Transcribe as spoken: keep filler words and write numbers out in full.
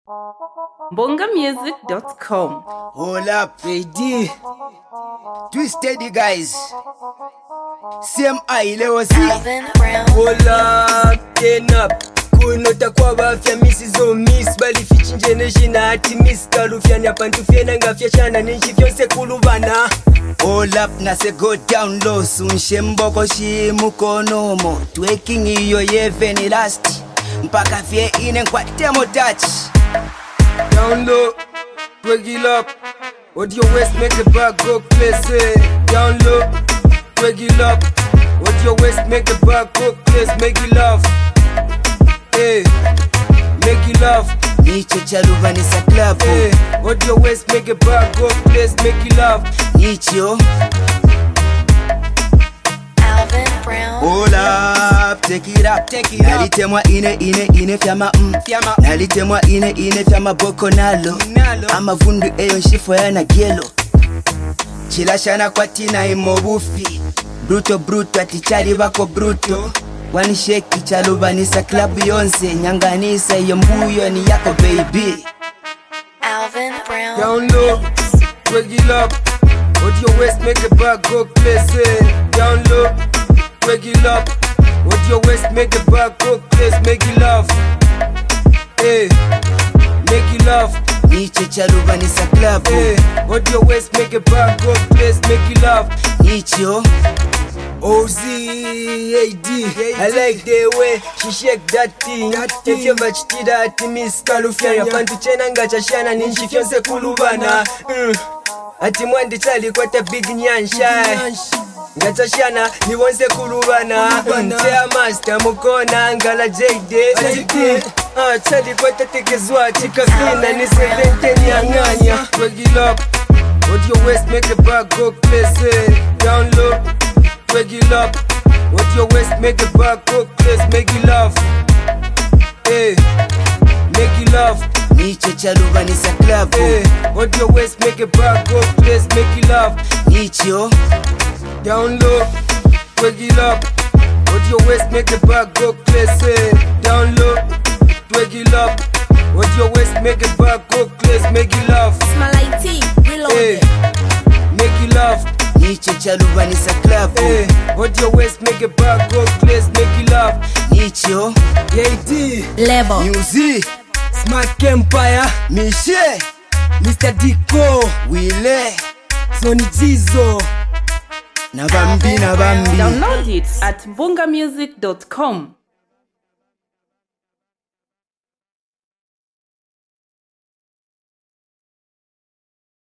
bonga music dot com. Hold up, A D. Twisted guys. Same I lewo si. Hold up, turn up. Kunota kwa bafya misizo miss bali fichi generation ati miss kalufya nyapantu fyena ngafya chana ninchi fyonse kulubana. Hold up na se go down low sunshe mboko shi mukonomo twerking iyo yeveni last mpaka fye ine kwa demo touch. Down low, twerk it up. What your waist make the back go crazy. Down low, twerk it up. What your waist make the back go crazy. Make it love. Hey, make you love. Nicho chaluva ni sa club. Hey, what your waist make it back go crazy. Make you love. Nicho. Hold up, take it up, take it up. Nalitemwa ine ine ine fyama mm fyama. Nalitemwa ine ine fyama boko nalo. Amavundu eyo nshifo yana gelo. Chilashana kwa tina imobufi. Bruto bruto atichari bako bruto. Wani sheki chaluba nisa club yonse. Nyanganisa iyo mbuyo ni yako baby. Alvin Brown. Down low, twerk it up. What your waist make the back go crazy. Down low, twerk it up. What your waist make the back go crazy. Make it love. Hey, make it love. Nicho chaluba nisa club. Hey, what your waist make the back go crazy. Make it love. Nicho. O Z A D, I like the way she shake that thing. If you ever cheated at Miss Kalufya, ya pantu chena ngacha shana ninchi fyonse kulubana. Mm. Ati mwandi chali kwa ta big nyansha. Ngacha shana ni wonse kulubana. Tea master mukona ngala J D. Ah, chali kwa ta tekezwa chika fina ni selente nyanganya. Twerk it up. What your waist make the back go crazy. Down low. Twerk it up. What your waist make the back go crazy. Make it love. Hey, make it love. Nicho chaluba nisa club. Hey, what your waist make the back go crazy. Make it love. Nicho. Down low, twerk it up. What your waist make the back go crazy. Down low, twerk it up. What your waist make the back go crazy. Make it love. Smell like tea, reload hey, it. Make it love. Nicho chaluba nisa club. Hey, what your waist make it back go crazy. Make it love. Nicho. A D. Label. Music. Smart Empire. Michelle. Mister Diko. Wile. Sonny Jizo. Nabambi, Nabambi. Download it at bonga music dot com.